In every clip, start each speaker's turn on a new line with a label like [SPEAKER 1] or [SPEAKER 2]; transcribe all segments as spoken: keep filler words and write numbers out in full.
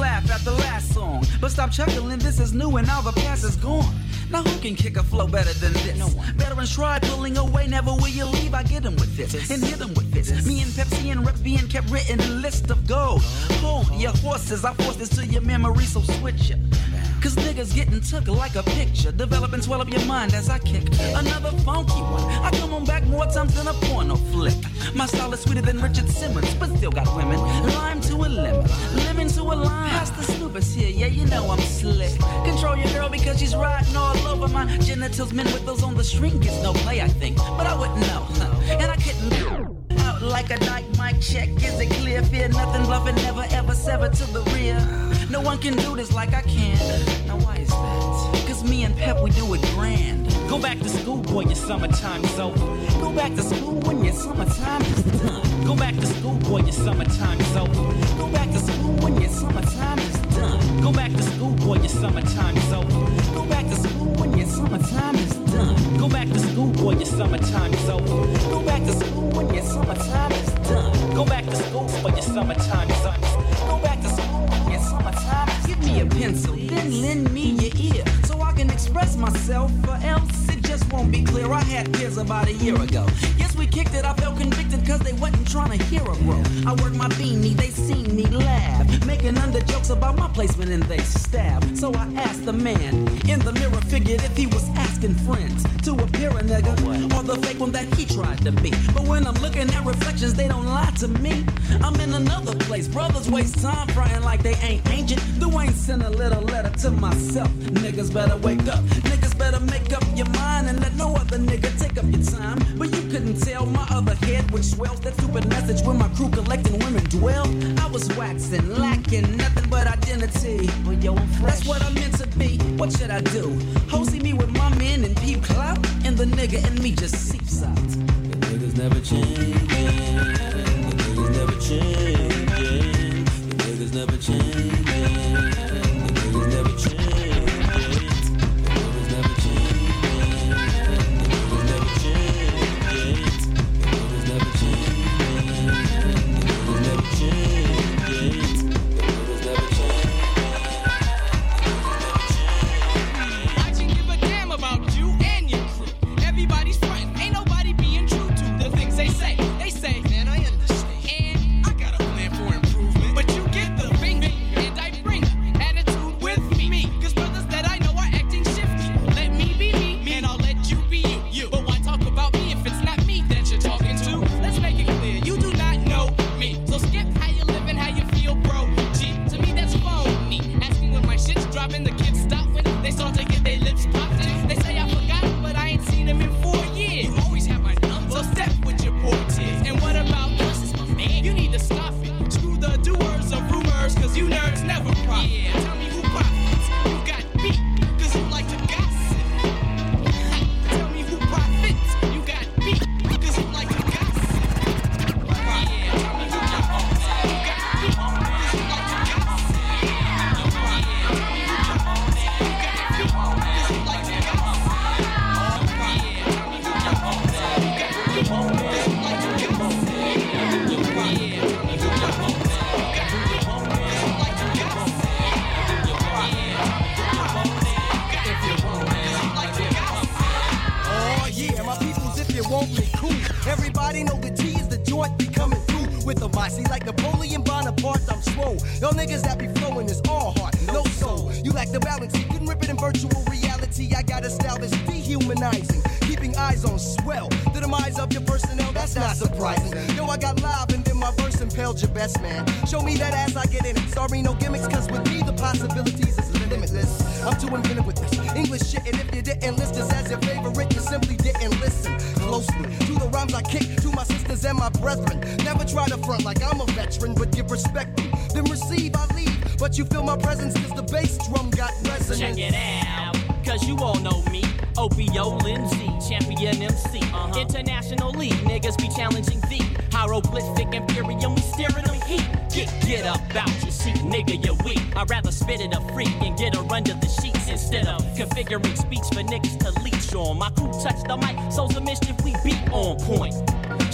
[SPEAKER 1] laugh at the last song. But stop chuckling, this is new and now the past is gone. Now who can kick a flow better than this? No one. Veterans try pulling away, never will you leave. I get them with this, this. and hit them with this. this. Me and Pepsi and Reps being kept written in a list of gold. Hold your horses, I force this to your memory, so switch ya. Cause niggas getting took like a picture. Develop and swell up your mind as I kick another funky one. I come on back more times than a porno flick. My style is sweeter than Richard Simmons, but still got women. Lime to a lemon, lemon to a lime. Pass the snoopers here, yeah, you know I'm slick. Control your girl because she's riding all over my genitals. Men with those on the string gets no play, I think. But I wouldn't know, and I couldn't go out like a night mic check. Is it clear? Fear nothing, bluffing, never ever sever to the rear. No one can do this like I can. Now why is that? Cause me and Pep, we do it grand.
[SPEAKER 2] Go back to school, boy, your summertime's over.
[SPEAKER 1] Go back to school when your summertime is done.
[SPEAKER 2] Go back to school, boy, your summertime's over.
[SPEAKER 1] Go back to school when your summertime is done.
[SPEAKER 2] Go back to school, boy, your summertime's over.
[SPEAKER 1] Go back to school when your summertime is done.
[SPEAKER 2] Go back to school, boy, your summertime's over.
[SPEAKER 1] Go back to school when your summertime is done.
[SPEAKER 2] Go back to school for your summertime is over.
[SPEAKER 1] Go back to school when your summertime is done. Give me a pencil, then lend me your ear, so I can express myself, or else it just won't be clear. I had peers about a year ago. Yes, we kicked it, I felt convicted cause they wasn't trying to hear a bro. I worked my beanie, they seen me laugh, making under jokes about my placement in they staff. So I asked the man in the mirror, figured if he was asking friends to appear a nigga, or the fake one that he tried to be. But when I'm looking at reflections, they don't lie to me. I'm in another place, brothers waste time frying like they ain't ancient. Dwayne sent a little letter to myself. Niggas better wake up, niggas better make up your mind and let no other nigga take up your time. But you couldn't tell my other head which swells that stupid message when my crew collecting women dwell. I was waxing, lacking nothing but identity. But yo, I'm fresh. That's what I'm meant to be. What should I do? Hosting me with my men and peep clout, and the nigga in me just seeps out.
[SPEAKER 3] The niggas never changing. The niggas never changing. The niggas never changing. The niggas never changing.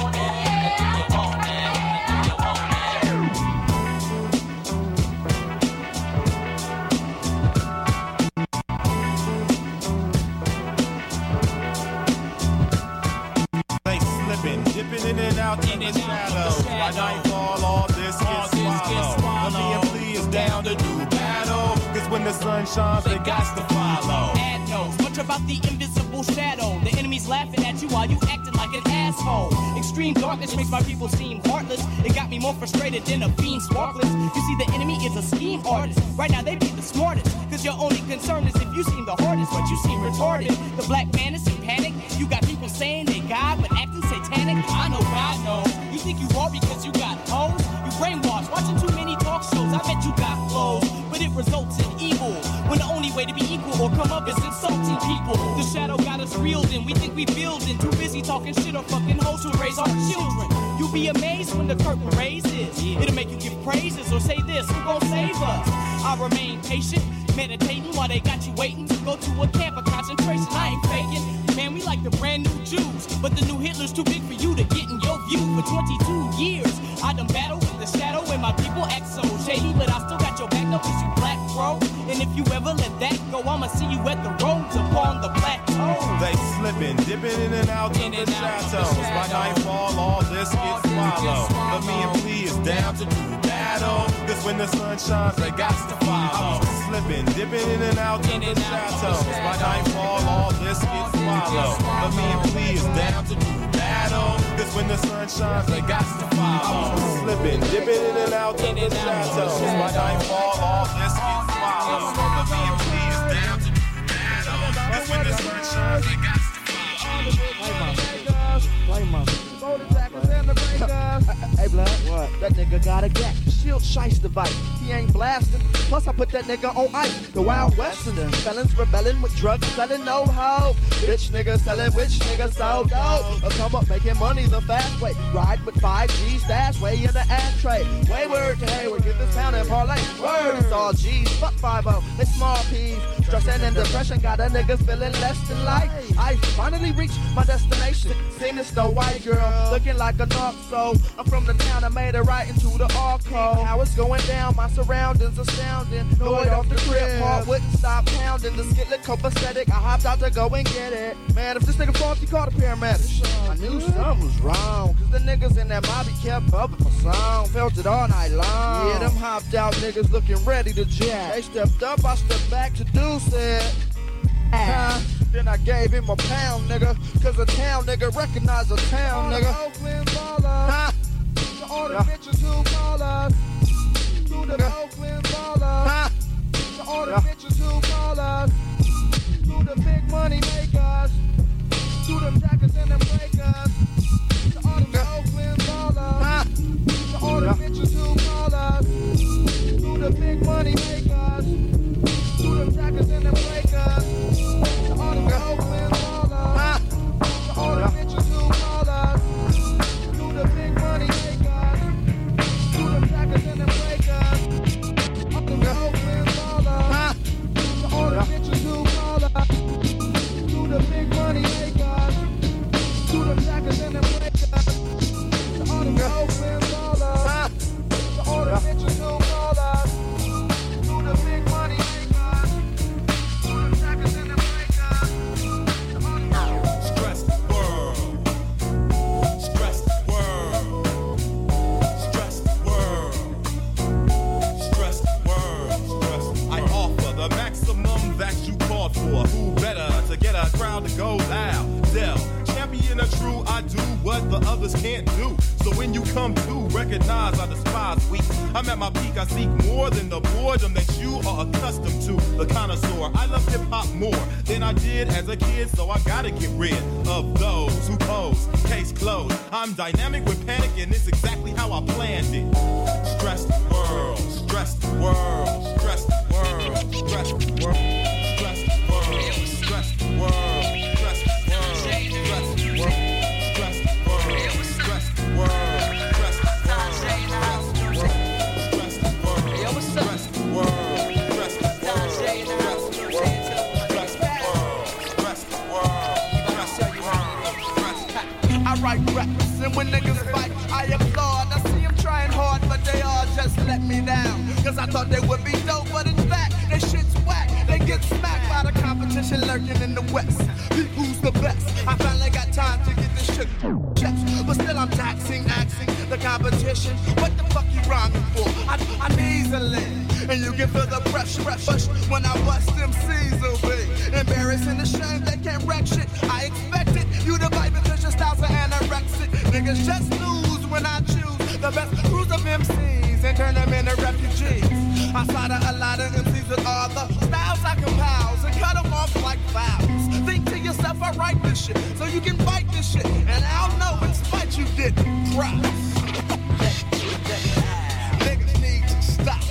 [SPEAKER 2] want it, and do you want it, and do you want it.
[SPEAKER 4] They slipping, dipping in and out in the shadows. By nightfall, all this gets swallowed. The Liam Lee is down to do battle. Cause when the sun shines, they got to follow.
[SPEAKER 5] Ad knows much about the invisible shadow. The enemy's laughing at you while you acting like an asshole. Extreme darkness makes my people seem heartless. It got me more frustrated than a fiend sparkless. You see, the enemy is a scheme artist. Right now they be the smartest. Cause your only concern is if you seem the hardest, but you seem retarded. The black man is in panic. You got people saying they God, but acting satanic. I know God knows. You think you raw because you got hoes? You brainwashed, watching too many talk shows. I bet you got flows, but it results in evil. When the only way to be equal or come up is insulting people. The shadow got us reeled in. We think we building. Too busy talking shit or fucking hoes who raise our children. You'll be amazed when the curtain raises. It'll make you give praises or say this, who gon' save us? I remain patient, meditating while they got you waiting to go to a camp of concentration. I ain't faking. Man, we like the brand new Jews, but the new Hitler's too big for you to get in your view. For twenty-two years, I done battled with the shadow and my people act so shady, but I still got your back, no, cause you black, bro. And if you ever let that go, I'ma see you at the roads upon the plateau.
[SPEAKER 4] They slipping, dipping in and out in the shadows. By nightfall, all this gets swallowed. But me and P is down to do battle. Cause when the sun shines, they got to follow. Slipping, dipping in and out in the shadows. By nightfall, all this gets swallowed. But me and P is down to do battle. Cause when the sun shines, they got to follow. Slipping, dipping in and out in the shadows. By nightfall, all this gets swallowed. But me and P is down to do battle. Cause when the sun shines, they got to follow.
[SPEAKER 6] Play my Hey, blood, what? That nigga got a gap. Shield shice device. He ain't blasting. Plus, I put that nigga on ice. The Wild Westerner. Felons rebelling with drugs selling no hope. Bitch nigga selling which nigga so dope. Or come up making money the fast way. Ride with five G stash way in the ashtray. Wayward to Hayward. Get this pound and parlay. Word, it's all G's. Fuck five oh. They small peas. Stressing and depression got a nigga feeling less than life. I finally reached my destination. Seen this the white girl looking like a knock, so I'm from the town. I made it right into the arco. How it's going down, my surroundings astounding. Noid off the crib, heart wouldn't stop pounding. The skillet copacetic, I hopped out to go and get it. Man, if this nigga faulty, call the paramedics. I knew something was wrong, cause the niggas in that mobby kept up with my song. Felt it all night long. Yeah, them hopped out niggas looking ready to jack. They stepped up, I stepped back to do said. Huh? Then I gave him a pound, nigga. Cause a town nigga recognize a town, nigga. Oakland ballers. Huh? To all the yeah. bitches who call us. To the yeah. Oakland ballers. Huh? To all the yeah. bitches who call us. To the big money makers. To them jackers and them breakers. To all the yeah. Oakland ballers. Huh? To all yeah. the bitches who call us. To the big money makers. To them jackers and them breakers. To all the Oakland ballers. To all the bitches who call us. To the big money makers. To them jackers and them breakers. All the Oakland ballers. To all the bitches who call us. To the big money makers. To them jackers and them breakers. To all the Oakland ballers. To all the bitches who call us. To the big money makers.
[SPEAKER 4] For who better to get a crowd to go loud? Dell, champion of true, I do what the others can't do. So when you come to recognize I despise weak, I'm at my peak, I seek more than the boredom that you are accustomed to. The connoisseur, I love hip-hop more than I did as a kid, so I gotta get rid of those who pose. Case closed. I'm dynamic with panic, and it's exactly how I planned it. Stressed world, stressed world, stressed world, stressed world, stressed world, stressed world, stressed world, stressed world, stressed world, stressed world, stressed world, stressed world, stressed world, stressed world.
[SPEAKER 6] I write raps, and when niggas fight, I applaud. I see them trying hard, but they all just let me down. Cause I thought they would be dope, but in fact, they shit's whack. They get smacked by the competition lurking in the west. Beat who's the best. I finally got time to get this shit checks. But still I'm taxing, axing the competition. What the fuck you rhyming for? I, I'm easily. And you can feel the pressure, rush when I bust them C's away. Embarrassing the shame, they can't wreck shit. I expected you to bite because your styles are anorexic. Niggas just lose when I choose the best crews of M Cs and turn them into refugees. I slaughter a lot of M Cs with all the styles I compile and cut them off like fouls. Think to yourself, I write this shit so you can bite this shit. And I'll know in spite you didn't cross. Niggas need to stop.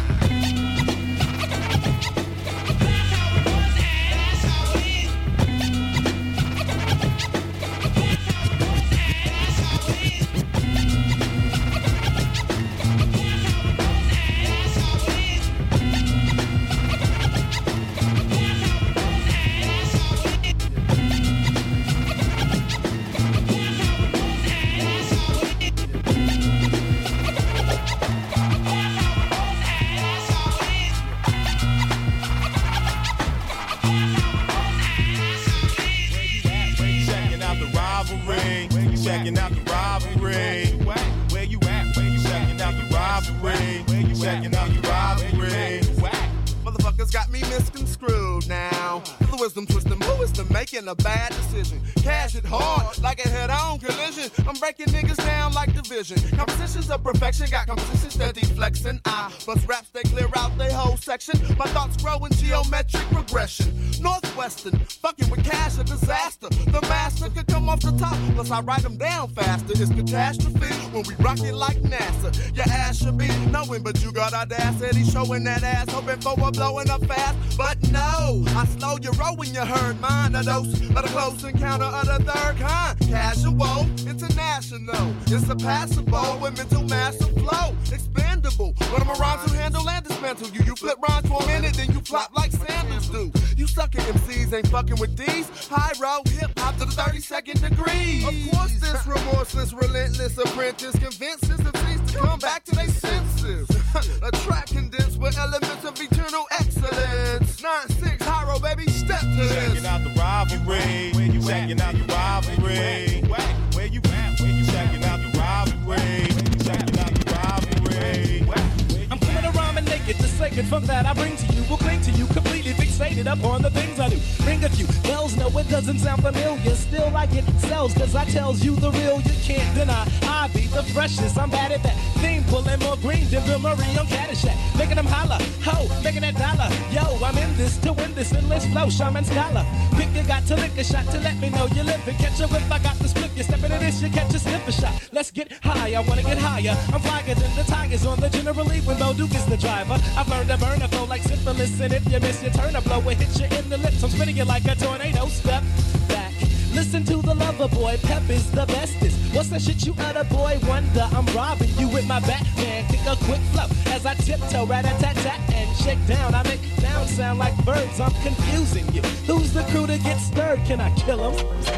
[SPEAKER 4] Checking out the rivalry. Where you at? Where you checking out the rivalry? Where you checking out the rivalry? Motherfuckers got me misconstrued now. The wisdom twisting moves to making a bad decision. Cash it hard like a head-on collision. I'm breaking niggas down like division. Compositions of perfection got compositions steady flexing. I bust raps, they clear out they whole section. My thoughts grow in geometric progression. Northwestern, fucking with cash a disaster. The master could come off the top, plus I write them down faster. It's catastrophe when we rock it like NASA. Your ass should be knowing, but you got audacity showing that ass, hoping for a blowing up fast. But no, I slow your roll when you heard mine. A dose of the close encounter of the third kind. Casual, international, it's a passable with mental massive flow. Expandable, when I'm around to handle and dismantle you. You flip rhymes for a minute, then you flop like sandals do. You sucker M Cs ain't fucking with these. High road, hip hop to the thirty-second degree. Of course, this remorseless, relentless apprentice convinces M Cs to come back to their senses. A track condensed with elements of eternal excellence. nine six Hyro, baby, step to this. Checking out the rivalry. Where you checking out the rivalry? Where you at? Where you checking out the rivalry? Where you checking out the rivalry?
[SPEAKER 2] I'm coming around and naked, the sacred funk that I bring to you will cling to you, completely fixated upon the things I do. Ring a few bells, no it doesn't sound familiar, still like it sells, cause I tells you the real you can't deny. I be the freshest, I'm bad at that theme, pulling more green than Bill Murray on Caddyshack, making them holler, ho, making that dollar. Yo, I'm in this to win this endless flow, shaman scholar. Pick you got to lick a shot to let me know you live and catch a whip. I got the split, you step into this, you catch a sniffer shot. Let's get high, I wanna get higher. I'm flyer than the tigers on the generally when Bo Duke is the driver. I've learned to burn a flow like syphilis, and if you miss your turn, a blow will hit you in the lips. I'm spinning you like a tornado. Step back, listen to the lover boy. Pep is the bestest. What's that shit you utter, boy? Wonder I'm robbing you with my Batman. Kick a quick flow as I tiptoe, rat-a-tat-tat, and shake down. I make down sound like birds. I'm confusing you. Who's the crew to get stirred? Can I kill him?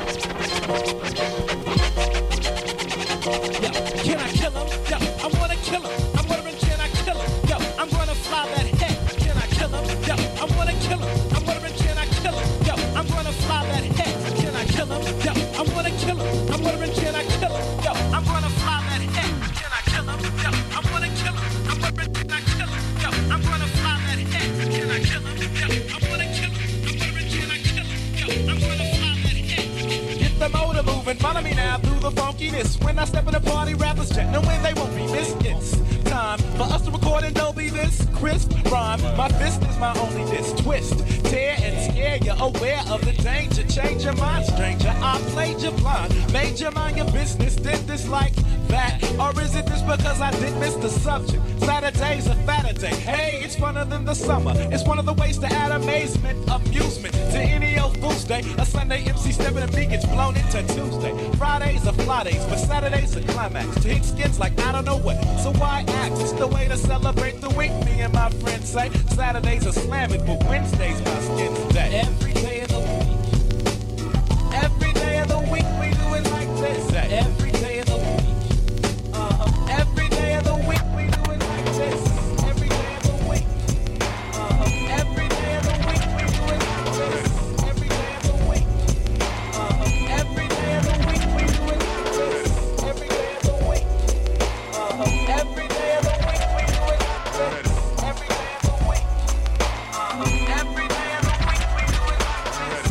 [SPEAKER 2] Yo, can I kill him? Yo, I wanna kill him. I'm wondering, can I kill him? Yo, I'm gonna fly that head. Can I kill him? Yo, I wanna kill him. I'm wondering, can I kill him? Yo, I'm gonna fly that head. Can I kill him? Yo, I wanna kill him. I'm wondering, can I kill him? Yo, I'm gonna fly that head. Can I kill him? Yo, I wanna kill him. I'm wondering, can I kill him? Yo, I'm gonna fly that head. Can I kill him? Yo, I wanna kill him. I'm wondering, can I kill him? Yo, I'm gonna fly that head. Get the motor moving.
[SPEAKER 7] moving, follow me now through the funkiness. When I step in the party, rappers check, no way they won't be missed. It's time for us to record and don't be this crisp rhyme. My fist is my only diss. Twist, tear and scare you, aware of the danger. Change your mind, stranger. I played you blind, made you mind your business. Did this like that, or is it this because I did miss the subject? Saturday's a fatter day. Hey, it's funner than the summer. It's one of the ways to add amazement, amusement to any old fool's day. A Sunday M C stepping and me gets blown into Tuesday. Fridays are fly days, but Saturdays are climax. To hit skins like I don't know what. So why act? It's the way to celebrate the week. Me and my friends say Saturdays are slamming, but Wednesdays my skin's day. Every day of the week. Every day of the week we do it like this. Every day of the week. Uh-huh. Every day of the week we do it like this. Every day of the week. Uh-huh. Every day of the week we do it like this. Every day of the week. Uh-huh. Every day of the week we do it like this. Every day of the week. Uh-huh. Every day of the week we do it like this. Every day of the week. Uh-huh. Every day of the week we do it like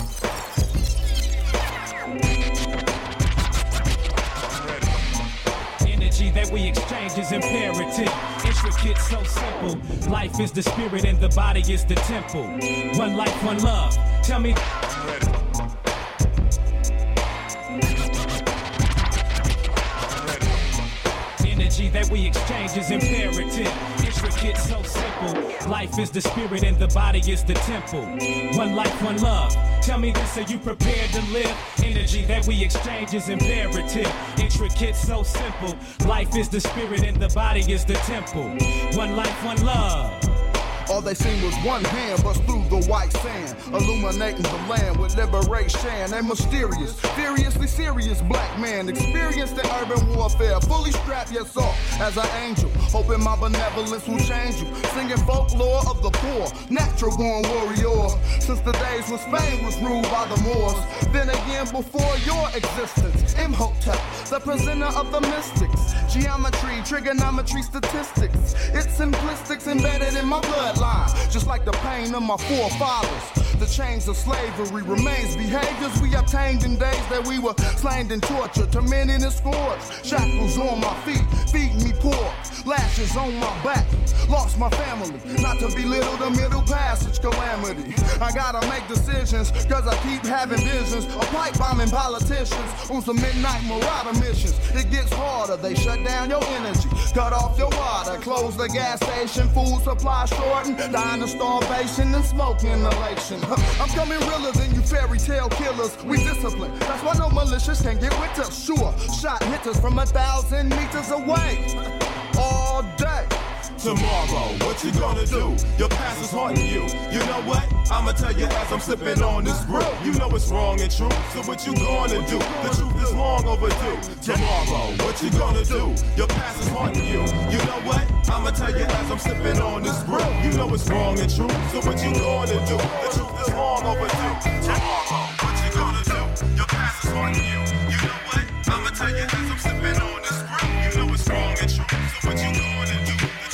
[SPEAKER 7] this. Energy that we exchange is imperative. Intricate, so simple. Life is the spirit and the body is the temple. One life, one love. Tell me. Energy that we exchange is imperative. Intricate, so simple. Life is the spirit and the body is the temple. One life, one love. Tell me this, are you prepared to live? Energy that we exchange is imperative. Intricate, so simple. Life is the spirit and the body is the temple. One life, one love.
[SPEAKER 8] All they seen was one hand bust through the white sand, illuminating the land with liberation. A mysterious, furiously serious black man experienced the urban warfare, fully strapped, yes sir, as an angel, hoping my benevolence will change you. Singing folklore of the poor, natural born warrior, since the days when Spain was ruled by the Moors. Then again, before your existence, Imhotep, the presenter of the mystics, geometry, trigonometry, statistics. It's simplistics embedded in my bloodline, just like the pain of my forefathers. The chains of slavery remains behaviors we obtained in days that we were slain and tortured, tormented and scourged. Shackles on my feet, feeding me poor, lashes on my back. Lost my family, not to belittle the middle passage calamity. I gotta make decisions, cause I keep having visions of pipe bombing politicians on some midnight marauder missions. It gets harder, they shut down your energy, cut off your water, close the gas station, food supply shortened, dying of starvation and smoke inhalation. I'm coming realer than you fairy tale killers. We discipline, that's why no malicious can get with us. Sure, shot hits us from a thousand meters away. All day.
[SPEAKER 4] Tomorrow, what you gonna do? Your past is haunting you. You know what? I'ma tell you as I'm sipping on this brew. You know it's wrong and true, so what you gonna do? The truth is long overdue. Tomorrow, what you gonna do? Your past is haunting you. You know what? I'ma tell you as I'm sipping on this brew. You know it's wrong and true, so what you gonna do? The truth is long overdue. Tomorrow, what you gonna do? Your past is haunting you. You know what? I'ma tell you as I'm sipping on this brew. You know it's wrong and true, so what you gonna do?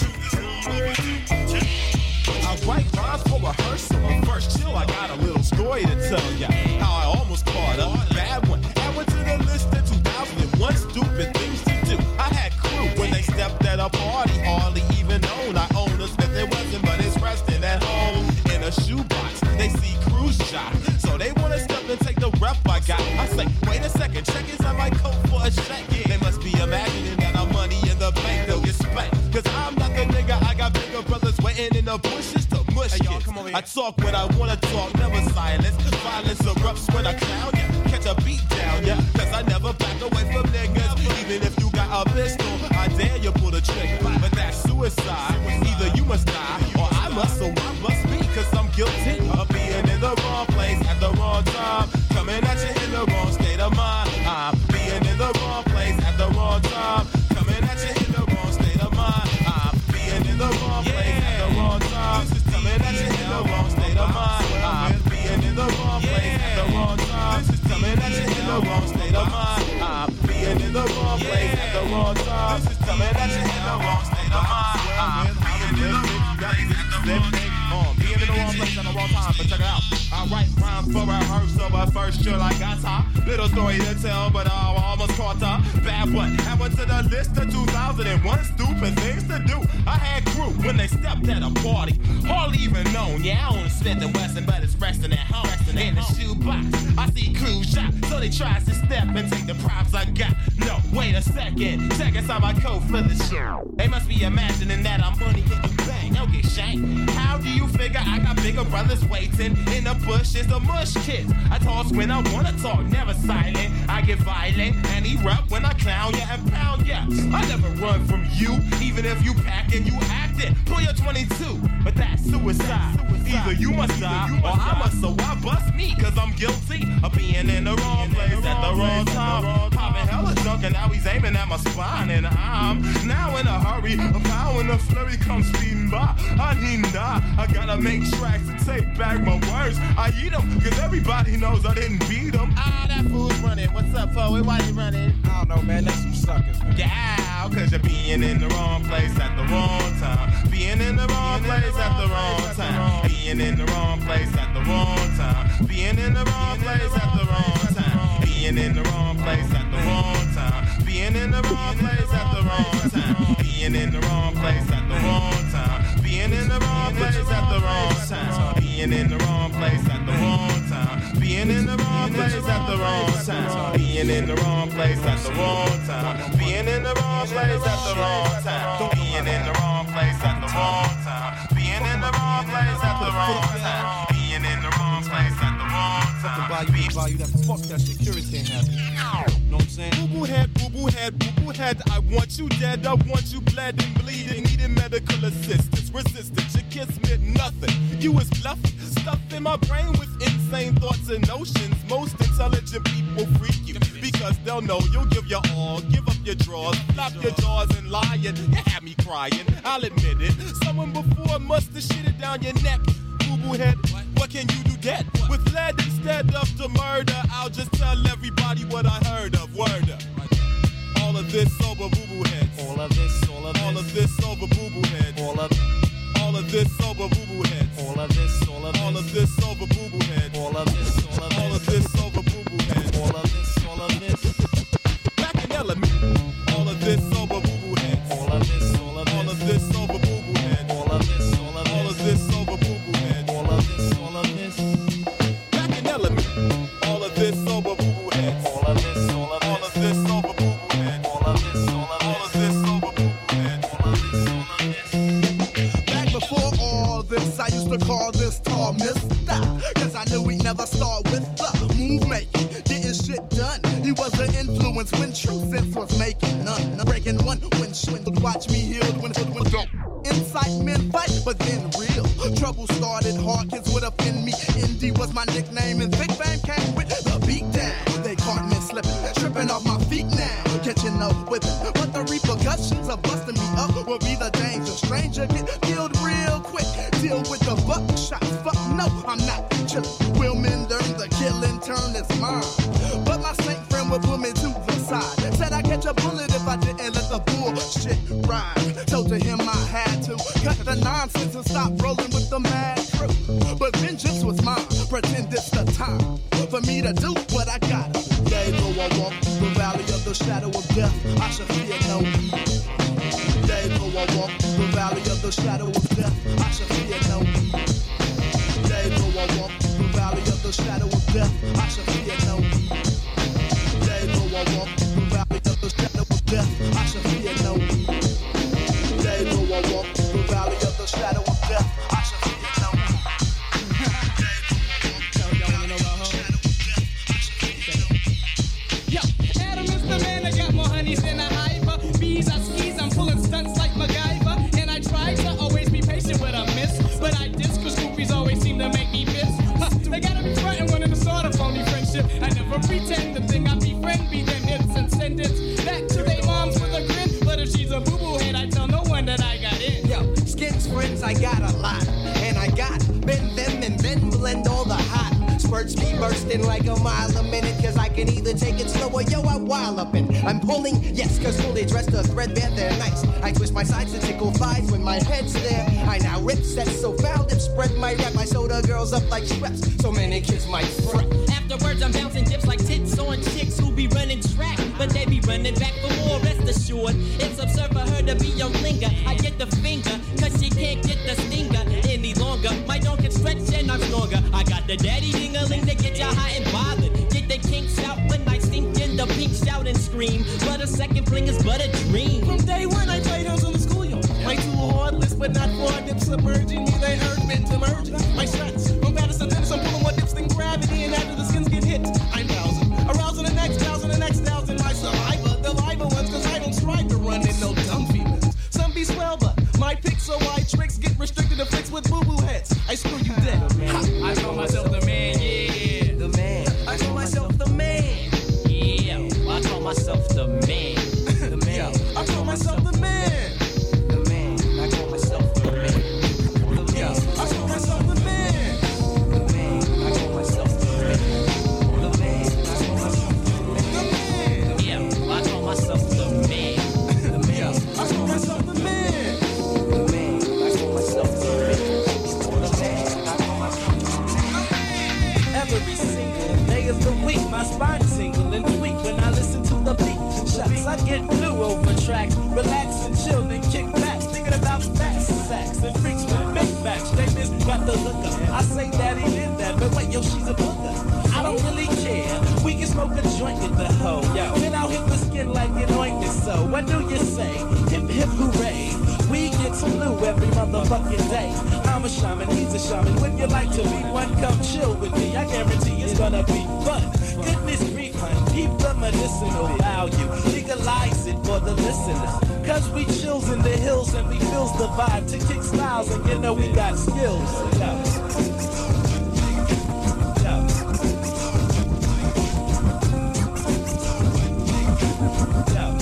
[SPEAKER 4] I write rhymes for rehearsal. First chill, I got a little story to tell ya. How I almost caught a bad one. I went to the list of two thousand one stupid things to do. I had crew when they stepped at a party, hardly even known. I own a Smith and Wesson, but it's resting at home in a shoebox. They see cruise shop, so they wanna step and take the rep I got. I say, wait a second, check is on my coat for a check. They must be imagining that I'm money in the bank, they'll get spanked. Cause I'm not the nigga, I got bigger brothers waiting in the bushes to mush hey, y'all, come over here. I talk when I wanna talk, never silence. Violence erupts when I clown ya, yeah. Catch a beat down, yeah. Cause I never back away from niggas. Even if you got a pistol, I dare you pull the trigger. But that's suicide, either you must die, or I must, so I must be. Cause I'm guilty of being in the wrong place at the wrong time. Coming at you in the wrong state of mind. I'm being in the wrong place at the wrong time. Coming at you in the wrong state of mind. I'm being in the wrong place at the wrong time. Coming at you in the wrong state of mind. I'm being in the wrong place at the wrong time. Coming at you in the wrong state of mind. I'm being in the wrong place at the wrong time. Coming at you in the wrong state of mind. I'm being in the wrong place at the wrong time. Being in the wrong place at the wrong time, but check it out. I write rhymes for rehearsal. but first you're like I top. Little story to tell, but I almost caught her. Bad what? Happened to the list of two thousand one stupid things to do. I had crew when they stepped at a party. Hardly even known, yeah, I own Smith and Wesson, but it's resting at home. Resting in the shoebox, I see crew shot, so they tries to step and take the props I got. No, wait a second, check inside my coat for the show. They must be imagining that I'm money in the bank. Don't get shanked. How do you figure I got bigger brothers waiting in the bushes? The mush kids. I toss when I wanna talk, never silent. I get violent and erupt when I clown ya and pound ya. I never run from you, even if you packing, you acting. Pull your twenty-two, but that's suicide. Either you must die or I must. So why bust me? Cause I'm guilty of being in the wrong place at the wrong time. Popping hella junk and now he's aiming at my spine. And I'm now in a hurry. A power and a flurry comes speeding by. I need not. I gotta make tracks and take back my words. I eat them cause everybody knows I didn't beat them. Ah, that fool's running. What's up, Poet? Why you running?
[SPEAKER 7] I don't know, man. That's some suckers, man.
[SPEAKER 4] Yeah, cause you're being in the wrong place at the wrong time. Being in the wrong place at the wrong time. Being in the wrong place at the wrong time. Being in the wrong place at the wrong time. Being in the wrong place at the wrong time. Being in the wrong place at the wrong time. Being in the wrong place at the wrong time. Being in the wrong place at the wrong time. Being in the wrong place at the wrong time. Being in the wrong place at the wrong time. Being in the wrong place at the wrong time. Being in the wrong place at the wrong time. Being in the wrong place at the wrong time. Being in the wrong place at the wrong time. Being in the wrong place at the wrong time.
[SPEAKER 7] Value, value, that fuck that security ain't happening. Know what I'm saying?
[SPEAKER 4] Boo-boo head, boo-boo head, boo-boo head. I want you dead, I want you bled and bleeding, needing medical assistance. Resistance, your kiss meant nothing. You was bluffing, stuffed in my brain with insane thoughts and notions. Most intelligent people freak you because they'll know you'll give your all, give up your drawers, flop your jaws and lying. You had me crying, I'll admit it. Someone before must have shit it down your neck. Boo-boo head, what can you do that? With lead instead of the murder, I'll just tell everybody what I heard of. Word up. All of this over boo-boo heads.
[SPEAKER 7] All of this, all of this.
[SPEAKER 4] All of this over boo-boo heads.
[SPEAKER 7] All of
[SPEAKER 4] All of this over boo-boo heads.
[SPEAKER 7] All of this, all of this.
[SPEAKER 4] All of this over boo-boo heads.
[SPEAKER 7] All of this, all of this.
[SPEAKER 4] All of this over boo-boo heads.
[SPEAKER 7] All of this, all of this.
[SPEAKER 4] Back in element. All of this over boo-boo heads.
[SPEAKER 7] All of this, all of this.
[SPEAKER 4] All of this over boo-boo heads.
[SPEAKER 7] All of this, all of this.
[SPEAKER 4] All of this over boo-boo heads.
[SPEAKER 7] All of this, all of this.
[SPEAKER 4] Back in element. All of this over boo-boo heads.
[SPEAKER 7] All of this, all of this.
[SPEAKER 4] All of this over boo-boo heads.
[SPEAKER 7] All of this, all of this.
[SPEAKER 4] All of this over boo-boo heads.
[SPEAKER 7] All of this, all of this.
[SPEAKER 8] Back before all this, I used to call this tall mister. Cause I knew he'd never start with the move making, getting shit done. He was an influence when true sense was making none. Breaking one when shit would watch me healed when it would go. Incite men fight, but then real trouble started. Hard kids would offend me. Indy was my nickname, and Big Bang came with the beat down. They caught me slipping, tripping off my feet now, catching up with it. But the repercussions of busting me up will be the danger. Stranger get killed real quick. Deal with the buckshot. Fuck no, I'm not chillin'. Will men learn the killing turn is mine? But my saint friend would pull me to the side. Said I'd catch a bullet if I didn't let the bullshit ride. Told to him I had to cut the nonsense and stop rolling with the mad crew. But vengeance was mine. Pretend it's the time for me to do what I gotta. Yea, though I walk through the valley of the shadow of death, I shall fear no evil. Yea, though I walk through the valley of the shadow of death, I shall fear no evil. Yea, though I walk through the valley of the shadow of death, I shall fear no evil. Yea, though I walk through the valley of the shadow of death, I shall fear no evil. Yea, though I walk through the valley of the shadow of death, I shall fear no evil.
[SPEAKER 5] Yo, Adam is the man that got more honeys than a hiver. Bees, I skis, I'm pulling stunts like MacGyver. And I try to always be patient with a miss. But I diss cause groupies always seem to make me miss. Huh, they gotta be frontin' one in the sort of phony friendship. I never pretend the thing I befriend be them hits and send it back to their moms with a grin. But if she's a boo-boo head, I tell no one that I got in.
[SPEAKER 9] Yo, skins friends, I got a lot. And I got bend them and then blend all the hot. Spurts be bursting like a mile a minute. Cause I can either take it slow or yo, I wild up it. I'm pulling, yes, cause fully dressed are threadbare, they're nice. I twist my sides to tickle thighs when my head's there. I now rip sets so foul, dip spread my rep. I sew the girls up like straps, so many kids might fret.
[SPEAKER 2] After work running back for more, rest assured. It's absurd for her to be your linger. I get the finger, cause she can't get the stinger any longer. My dog can stretch and I'm stronger. I got the daddy ding-a-ling to get ya hot and bothered. Get the kinks out when I sink in the pink shout and scream. But a second fling is but a dream.
[SPEAKER 7] From day one I played hoes on the schoolyard. My two heartless but not for dips submerging me. They hurt men to merge. My shots from Patterson Tips. I'm pulling more dips than gravity. And after the skins get hit, I'm rousing. Arousing the next thousand, the next thousand. My survivor, the liver ones. Cause I don't strive to run in no dumb females. Some be swell but my picks so wide tricks get restricted to flicks with boo-boo heads. I screw you dead. Ha! I call myself the man, yeah.
[SPEAKER 2] The man. I call myself the man. Yeah. I call myself the man. The man.
[SPEAKER 7] I call myself the man.
[SPEAKER 2] The man. I call myself the man. The man.
[SPEAKER 7] I call myself the man.
[SPEAKER 2] The man. I call myself the man. The man. I call myself the man.
[SPEAKER 7] The man.
[SPEAKER 2] Yeah. I call myself the man. The man.
[SPEAKER 7] I call myself the man.
[SPEAKER 2] The man. I call myself the man. The man. I call myself the man.
[SPEAKER 1] Every single day of the week, my spine tingle and tweak when I listen to the beat. Shucks, I get blue over track, relax and chill, then kick back, thinking about fast sacks and freaks with big backs. They miss got the hooker. I say daddy did that, but wait, yo, she's a booker. I don't really care. We can smoke a joint with the hoe. Yo, then I'll hit the skin like an ointment. So what do you say? Hip hip hooray! We get blue every motherfucking day. I'm a shaman, he's a shaman. Would you like to be one? Come chill with me. I guarantee it's gonna be fun. Goodness grief, hun, keep the medicinal value. Legalize it for the listeners. Cause we chills in the hills and we feels the vibe to kick styles and you know we got skills. Yo. Yo. Yo.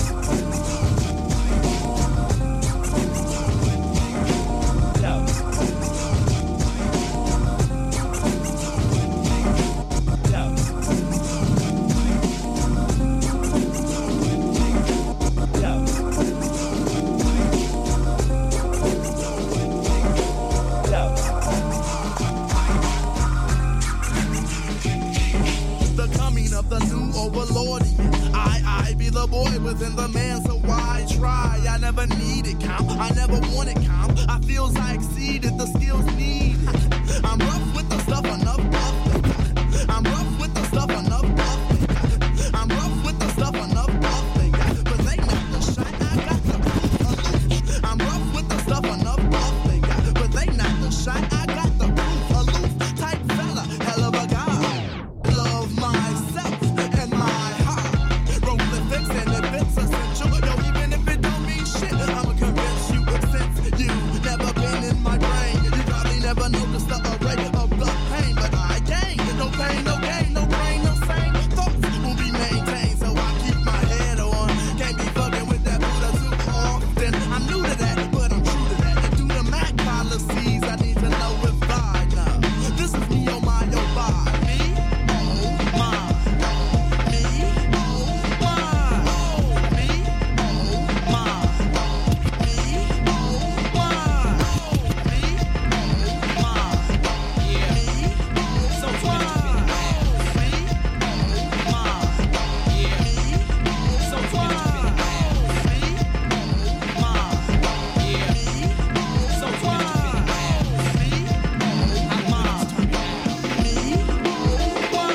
[SPEAKER 8] Within the man, so why try? I never needed count, I never wanted count. I feels I exceeded the skills needed. I'm rough with the stuff enough buff. I'm rough with the stuff enough buff. I'm rough with the stuff enough buff. But they not the shot, I got the proof. I'm rough with the stuff enough buff. But they not the shot, I got the proof. Aloof type fella, hell of a guy. Love myself and my heart. Rolling fix and the bits essential. Yo, even if it don't mean shit, I'ma convince you. Since you never been in my brain, you probably never noticed the array of blood pain. But I gain no pain, no gain, no brain, no sane. Thoughts will be maintained, so I keep my head on. Can't be fucking with that Buddha too often. I'm new to that, but I'm true to that. And through the Mac policies, I need to know if I know. This is me, oh my, oh my. Me, oh my. Me, oh my. Me, oh my. Me, oh my. Me, oh my.
[SPEAKER 2] Yeah.
[SPEAKER 8] Me,
[SPEAKER 2] So
[SPEAKER 8] oh
[SPEAKER 2] what
[SPEAKER 8] my.
[SPEAKER 2] you been
[SPEAKER 8] Me, oh my.
[SPEAKER 2] Yeah.
[SPEAKER 8] Me,
[SPEAKER 2] So
[SPEAKER 8] oh
[SPEAKER 2] what you been
[SPEAKER 8] my. Me, oh my.
[SPEAKER 2] Yeah.
[SPEAKER 8] Me,
[SPEAKER 2] So
[SPEAKER 8] oh
[SPEAKER 2] what you been
[SPEAKER 8] my. Me, oh my. Me, oh my.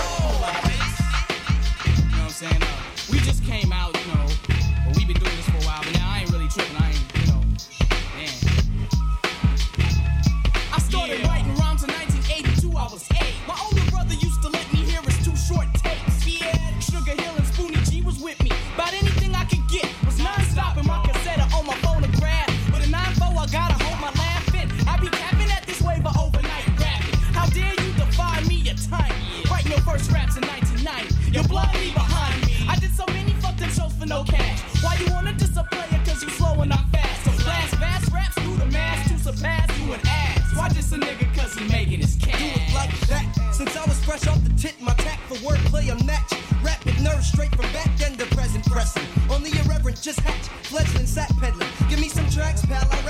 [SPEAKER 5] You know what I'm saying? Uh, we just came out, you know, but we've been doing this for a while, but now I ain't really tripping. I ain't, you know, man. I started
[SPEAKER 2] Yeah.
[SPEAKER 5] writing rhymes in nineteen eighty-two, I was eight. My older brother used to let me hear his two short takes. Yeah, Sugar Hill and Spoonie G was with me. About anything I could get was non-stop in my cassette or on my phonograph. With a nine four, I gotta hold my laugh in. I be capping at this wave of overnight rapping. How dare you defy me, you're tiny. Writing your first raps in nineteen ninety. You're blindly behind me. I did so many fucked up shows for no cash. Why you wanna diss a player cause you slow and I'm fast? So blast fast raps through the mass to surpass you an ass. Why diss a nigga cause he making his cash?
[SPEAKER 9] Do it like that. Since I was fresh off the tit, my tack for wordplay, I'm natch. Rap with nerves straight from back then to present pressing. Only irreverent, just hatch, fledgling, sack peddling. Give me some tracks, pal, I